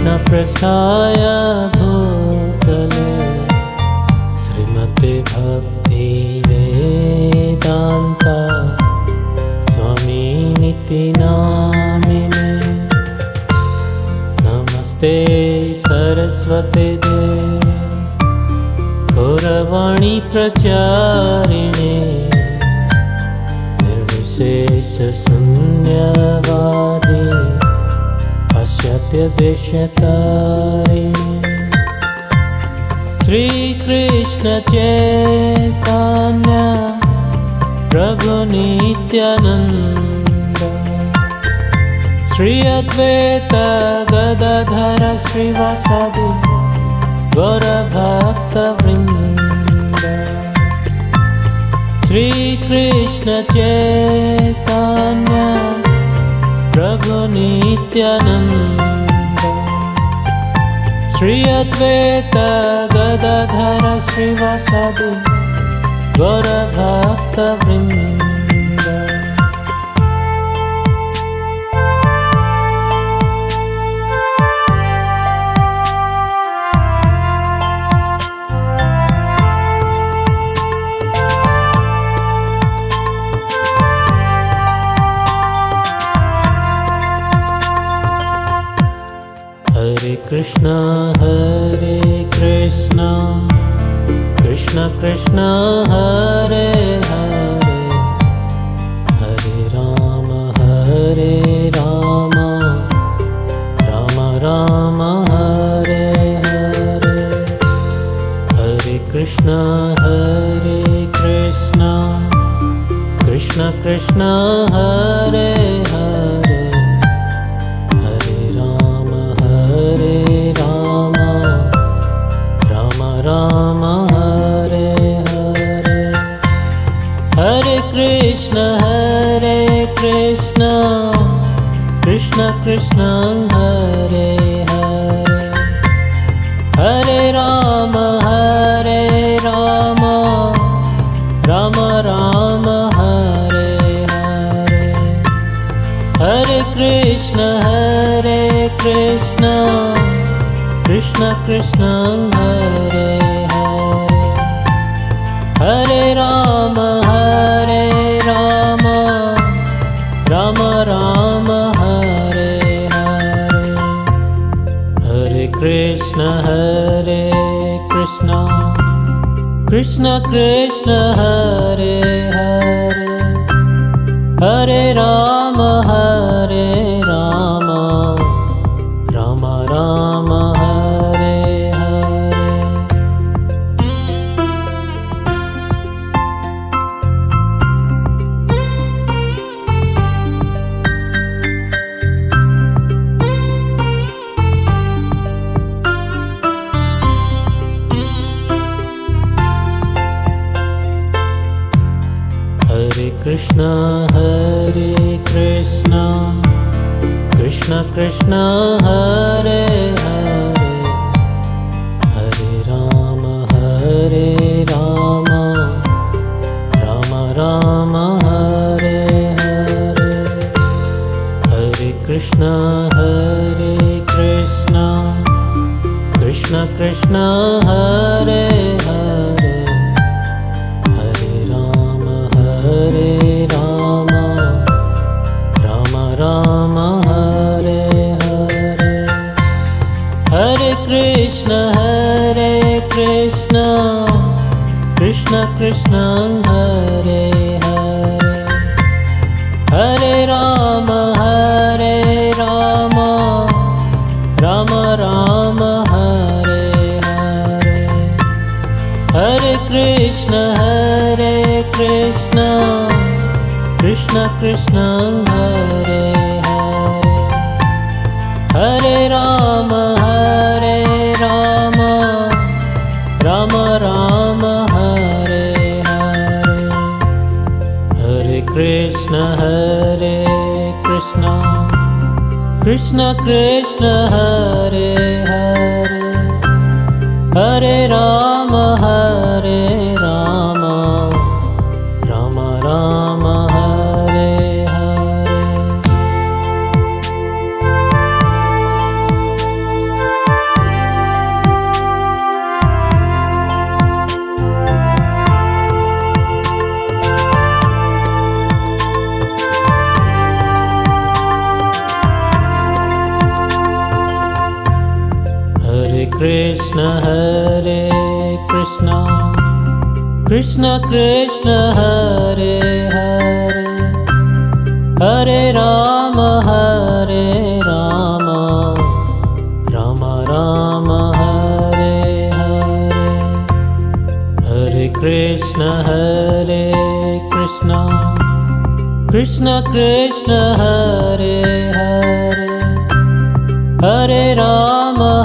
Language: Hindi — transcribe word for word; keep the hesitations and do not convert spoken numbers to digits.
कृष्णपृष्ठाय भूतले श्रीमते भक्तिवेदान्त स्वामिनिति नामिने। नमस्ते सरस्वती देवे गौरवाणी प्रचारिणे निर्विशेष शून्यवादी पाश्चात्य देशतारिणे। श्री कृष्ण चैतन्य प्रभु नित्यानंद श्री अद्वैत गदाधर श्रीवासादि गौर भक्त वृंद। श्री कृष्ण चैतन्य प्रभु नित्यानंद श्री अद्वैत गदाधर श्रीवासादि गौर भक्त वृंद। हरे कृष्णा हरे कृष्णा कृष्ण कृष्ण हरे हरे हरे राम हरे राम राम राम हरे हरे। हरे कृष्णा हरे कृष्णा कृष्ण कृष्ण हरे हरे हरे राम हरे राम राम राम हरे हरे। हरे कृष्ण हरे कृष्ण कृष्ण कृष्ण हरे हरे हरे राम हरे राम राम राम हरे हरे। हरे कृष्ण हरे कृष्ण कृष्ण कृष्ण हरे हरे हरे राम हरे राम राम राम हरे हरे। हरे कृष्ण हरे कृष्ण कृष्ण कृष्ण हरे हरे हरे राम हरे राम राम राम हरे हरे। हरे कृष्णा हरे कृष्णा कृष्ण कृष्ण हरे हरे हरे राम हरे राम राम राम हरे हरे। हरे कृष्णा हरे कृष्णा कृष्ण कृष्ण हरे हरे हरे राम हरे राम राम राम हरे हरे। हरे कृष्ण हरे कृष्ण कृष्ण कृष्ण हरे हरे हरे राम हरे राम राम राम हरे हरे। हरे कृष्ण हरे कृष्ण कृष्ण कृष्ण हरे हरे हरे राम हरे राम राम राम हरे हरे। हरे कृष्ण हरे कृष्ण कृष्ण कृष्ण हरे हरे हरे राम हरे Ram Ram Ram Hare Hare. Krishna Hare Krishna Krishna Krishna Hare Hare Hare Rama Hare Rama Rama Rama Hare Hare Hare Krishna Hare Krishna Krishna Krishna Hare Hare Hare Rama